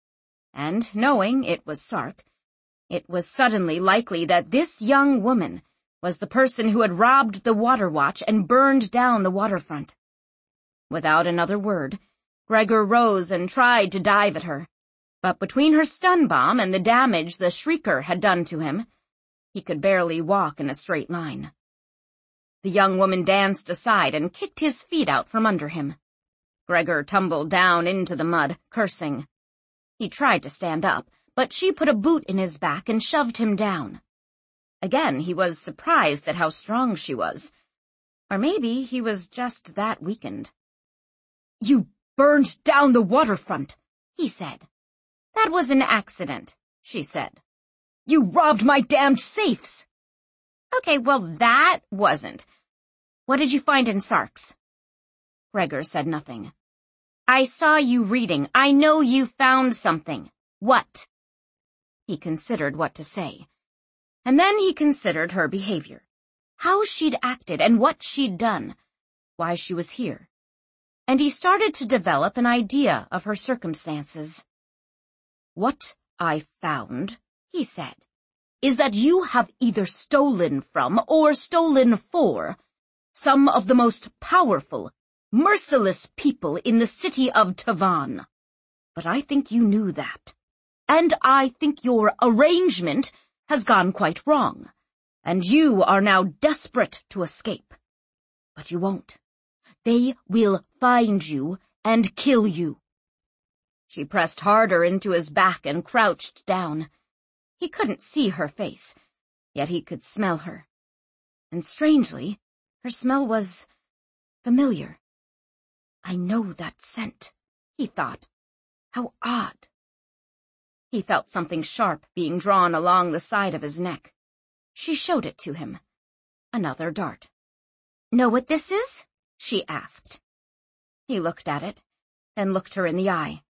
And knowing it was Sark, it was suddenly likely that this young woman was the person who had robbed the Water Watch and burned down the waterfront. Without another word, Gregor rose and tried to dive at her, but between her stun bomb and the damage the shrieker had done to him, he could barely walk in a straight line. The young woman danced aside and kicked his feet out from under him. Gregor tumbled down into the mud, cursing. He tried to stand up, but she put a boot in his back and shoved him down. Again, he was surprised at how strong she was. Or maybe he was just that weakened. You burned down the waterfront, he said. That was an accident, she said. You robbed my damned safes. Okay, well that wasn't. What did you find in Sark's? Gregor said nothing. I saw you reading. I know you found something. What? He considered what to say. And then he considered her behavior. How she'd acted and what she'd done. Why she was here. And he started to develop an idea of her circumstances. What I found, he said, is that you have either stolen from or stolen for some of the most powerful, merciless people in the city of Tavan. But I think you knew that. And I think your arrangement has gone quite wrong, and you are now desperate to escape. But you won't. They will find you and kill you. She pressed harder into his back and crouched down. He couldn't see her face, yet he could smell her. And strangely, her smell was familiar. I know that scent, he thought. How odd. He felt something sharp being drawn along the side of his neck. She showed it to him. Another dart. Know what this is? She asked. He looked at it, and looked her in the eye.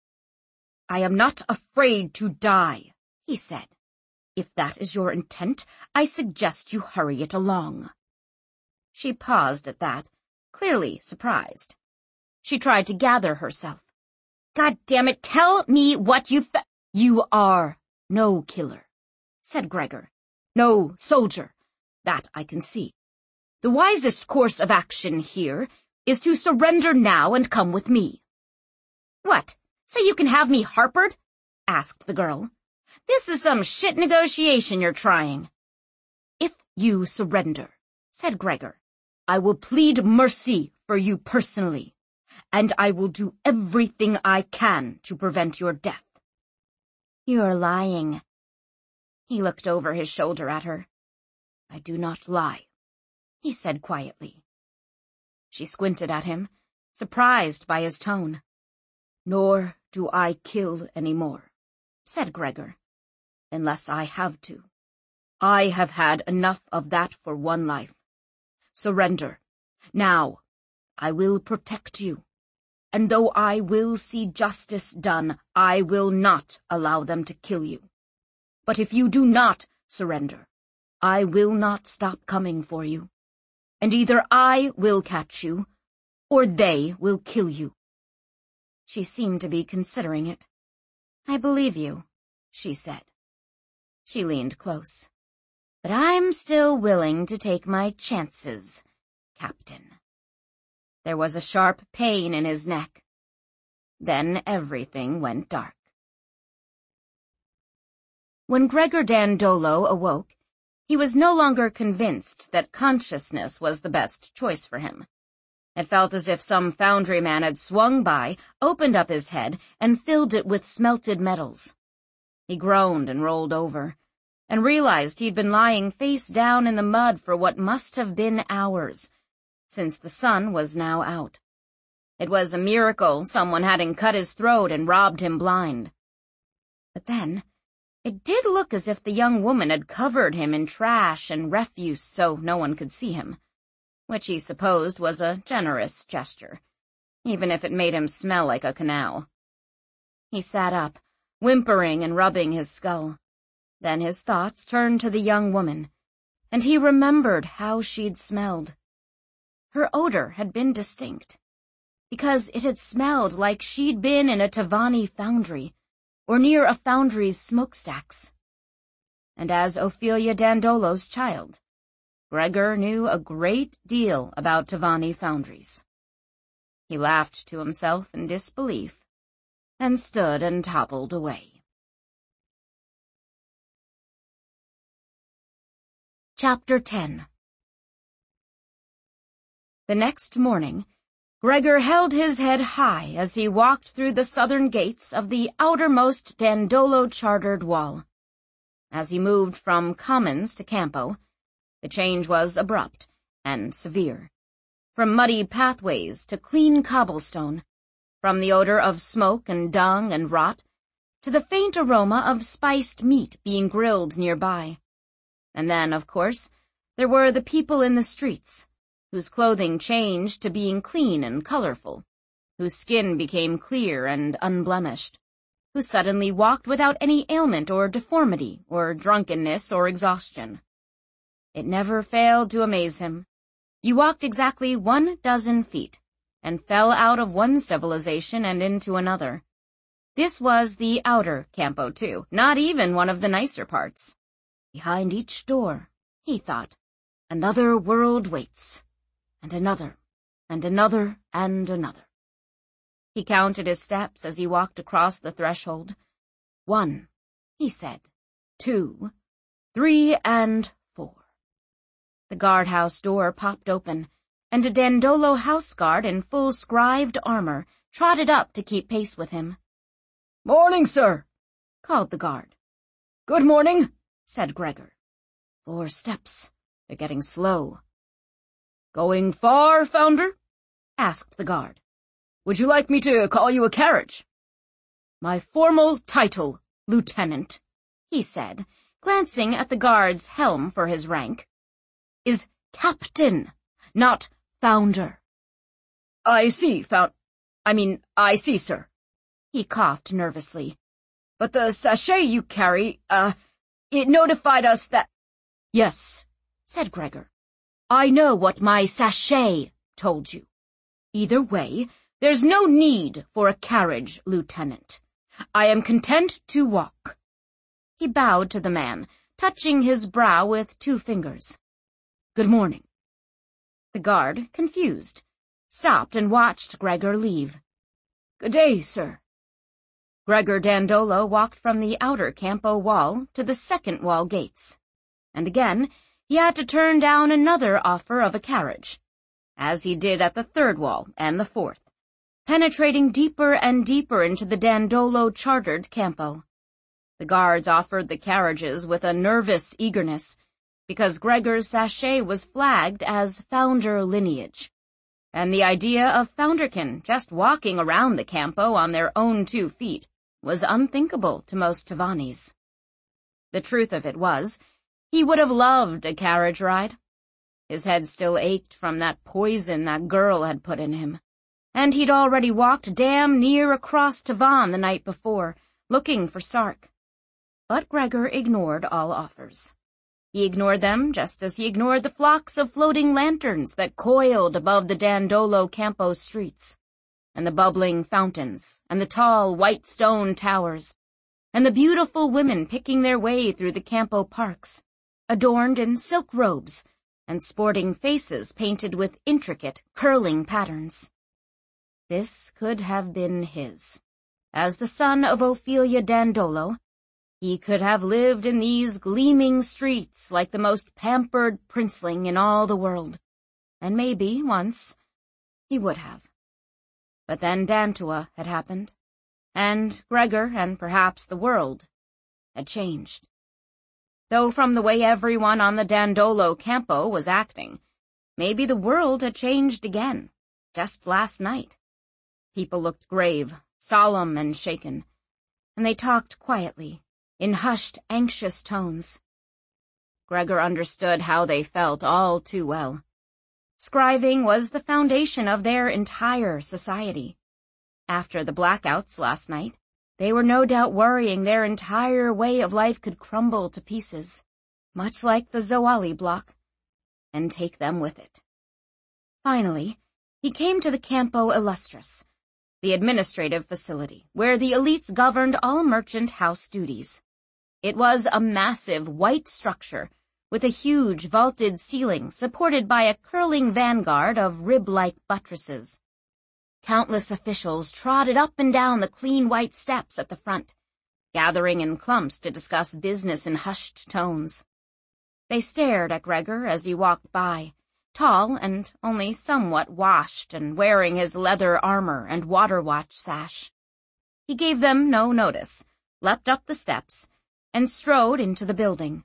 I am not afraid to die, he said. If that is your intent, I suggest you hurry it along. She paused at that, clearly surprised. She tried to gather herself. God damn it, tell me what you fa- You are no killer, said Gregor. No soldier. That I can see. The wisest course of action here is to surrender now and come with me. What, so you can have me harpered? Asked the girl. This is some shit negotiation you're trying. If you surrender, said Gregor, I will plead mercy for you personally, and I will do everything I can to prevent your death. You're lying. He looked over his shoulder at her. I do not lie, he said quietly. She squinted at him, surprised by his tone. Nor do I kill any more, said Gregor, unless I have to. I have had enough of that for one life. Surrender. Now, I will protect you. And though I will see justice done, I will not allow them to kill you. But if you do not surrender, I will not stop coming for you. And either I will catch you, or they will kill you. She seemed to be considering it. I believe you, she said. She leaned close. But I'm still willing to take my chances, Captain. There was a sharp pain in his neck. Then everything went dark. When Gregor Dandolo awoke, He was no longer convinced that consciousness was the best choice for him. It felt as if some foundryman had swung by, opened up his head, and filled it with smelted metals. He groaned and rolled over, and realized he'd been lying face down in the mud for what must have been hours, since the sun was now out. It was a miracle someone hadn't cut his throat and robbed him blind. But then, it did look as if the young woman had covered him in trash and refuse so no one could see him, which he supposed was a generous gesture, even if it made him smell like a canal. He sat up, whimpering and rubbing his skull. Then his thoughts turned to the young woman, and he remembered how she'd smelled. Her odor had been distinct, because it had smelled like she'd been in a Tavani foundry, or near a foundry's smokestacks. And as Ophelia Dandolo's child, Gregor knew a great deal about Tavani foundries. He laughed to himself in disbelief, and stood and toppled away. Chapter ten. The next morning, Gregor held his head high as he walked through the southern gates of the outermost Dandolo chartered wall. As he moved from Commons to Campo, the change was abrupt and severe. From muddy pathways to clean cobblestone, from the odor of smoke and dung and rot, to the faint aroma of spiced meat being grilled nearby. And then, of course, there were the people in the streets, whose clothing changed to being clean and colorful, whose skin became clear and unblemished, who suddenly walked without any ailment or deformity or drunkenness or exhaustion. It never failed to amaze him. You walked exactly one dozen feet, and fell out of one civilization and into another. This was the outer Campo, too, not even one of the nicer parts. Behind each door, he thought, another world waits, and another, and another, and another. He counted his steps as he walked across the threshold. One, he said, two, three, and four. The guardhouse door popped open, and a Dandolo house guard in full scribed armor trotted up to keep pace with him. "Morning, sir," called the guard. "Good morning," said Gregor. "Four steps. They're getting slow." "Going far, Founder?" asked the guard. "Would you like me to call you a carriage?" "My formal title, Lieutenant," he said, glancing at the guard's helm for his rank, "is Captain, not Founder." "I see, Found... I mean, I see, sir." He coughed nervously. "But the sachet you carry, uh... it notified us that—" "Yes," said Gregor. "I know what my sachet told you. Either way, there's no need for a carriage, Lieutenant. I am content to walk." He bowed to the man, touching his brow with two fingers. "Good morning." The guard, confused, stopped and watched Gregor leave. "Good day, sir." Gregor Dandolo walked from the outer Campo wall to the second wall gates, and again he had to turn down another offer of a carriage, as he did at the third wall and the fourth, penetrating deeper and deeper into the Dandolo chartered Campo. The guards offered the carriages with a nervous eagerness, because Gregor's sachet was flagged as Founder lineage, and the idea of Founderkin just walking around the Campo on their own two feet was unthinkable to most Tavanis. The truth of it was, he would have loved a carriage ride. His head still ached from that poison that girl had put in him, and he'd already walked damn near across Tavan the night before, looking for Sark. But Gregor ignored all offers. He ignored them just as he ignored the flocks of floating lanterns that coiled above the Dandolo Campo streets, and the bubbling fountains, and the tall white stone towers, and the beautiful women picking their way through the Campo parks, adorned in silk robes, and sporting faces painted with intricate, curling patterns. This could have been his. As the son of Ophelia Dandolo, He could have lived in these gleaming streets like the most pampered princeling in all the world. And maybe, once, he would have. But then Dantua had happened, and Gregor, and perhaps the world, had changed. Though from the way everyone on the Dandolo Campo was acting, maybe the world had changed again, just last night. People looked grave, solemn, and shaken, and they talked quietly, in hushed, anxious tones. Gregor understood how they felt all too well. Scriving was the foundation of their entire society. After the blackouts last night, they were no doubt worrying their entire way of life could crumble to pieces, much like the Zoali block, and take them with it. Finally, he came to the Campo Illustris, the administrative facility, where the elites governed all merchant house duties. It was a massive white structure with a huge vaulted ceiling supported by a curling vanguard of rib-like buttresses. Countless officials trotted up and down the clean white steps at the front, gathering in clumps to discuss business in hushed tones. They stared at Gregor as he walked by, tall and only somewhat washed and wearing his leather armor and water watch sash. He gave them no notice, leapt up the steps, and strode into the building.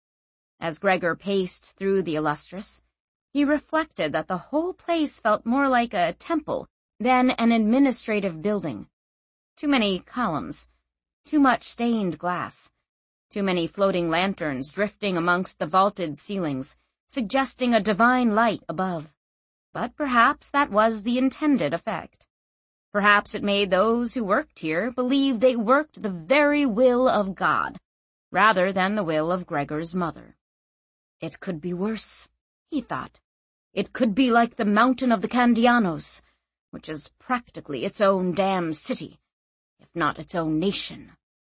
As Gregor paced through the Illustris, he reflected that the whole place felt more like a temple than an administrative building. Too many columns, too much stained glass, too many floating lanterns drifting amongst the vaulted ceilings, suggesting a divine light above. But perhaps that was the intended effect. Perhaps it made those who worked here believe they worked the very will of God, rather than the will of Gregor's mother. It could be worse, he thought. It could be like the mountain of the Candianos, which is practically its own damn city, if not its own nation.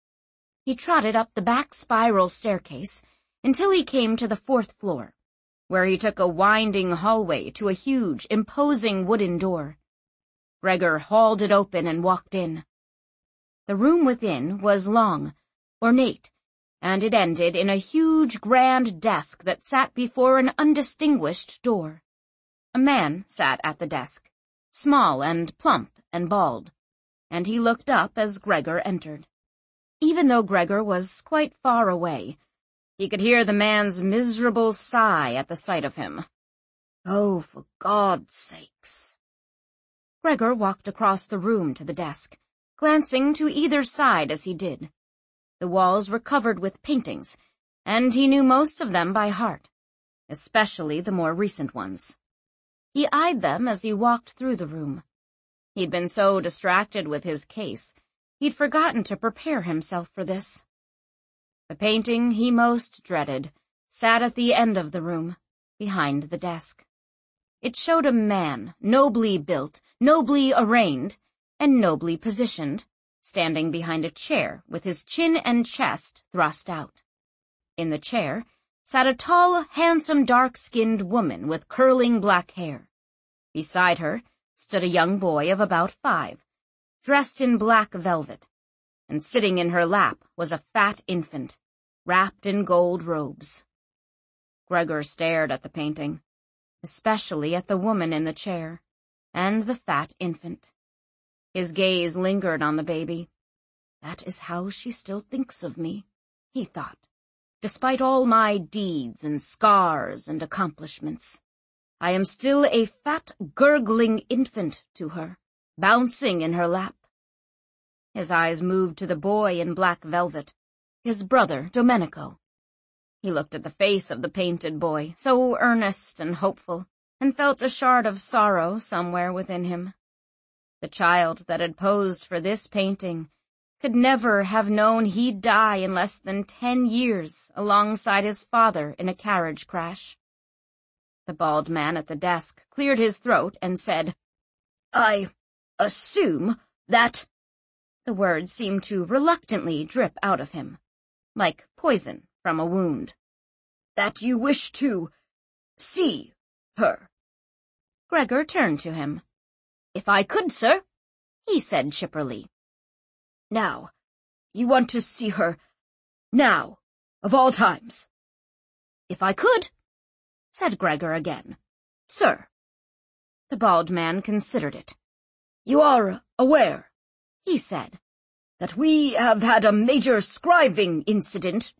He trotted up the back spiral staircase until he came to the fourth floor, where he took a winding hallway to a huge, imposing wooden door. Gregor hauled it open and walked in. The room within was long, ornate, and it ended in a huge grand desk that sat before an undistinguished door. A man sat at the desk, small and plump and bald, and he looked up as Gregor entered. Even though Gregor was quite far away, he could hear the man's miserable sigh at the sight of him. Oh, for God's sakes. Gregor walked across the room to the desk, glancing to either side as he did. The walls were covered with paintings, and he knew most of them by heart, especially the more recent ones. He eyed them as he walked through the room. He'd been so distracted with his case, he'd forgotten to prepare himself for this. The painting he most dreaded sat at the end of the room, behind the desk. It showed a man, nobly built, nobly arrayed, and nobly positioned, standing behind a chair with his chin and chest thrust out. In the chair sat a tall, handsome, dark-skinned woman with curling black hair. Beside her stood a young boy of about five, dressed in black velvet, and sitting in her lap was a fat infant, wrapped in gold robes. Gregor stared at the painting, especially at the woman in the chair, and the fat infant. His gaze lingered on the baby. That is how she still thinks of me, he thought, despite all my deeds and scars and accomplishments. I am still a fat, gurgling infant to her, bouncing in her lap. His eyes moved to the boy in black velvet, his brother, Domenico. He looked at the face of the painted boy, so earnest and hopeful, and felt a shard of sorrow somewhere within him. The child that had posed for this painting could never have known he'd die in less than ten years alongside his father in a carriage crash. The bald man at the desk cleared his throat and said, I assume that... The words seemed to reluctantly drip out of him, like poison from a wound. That you wish to see her. Gregor turned to him. If I could, sir, he said chipperly. Now, you want to see her Now, of all times. If I could, said Gregor again. Sir. The bald man considered it. You are aware, he said, that we have had a major scriving incident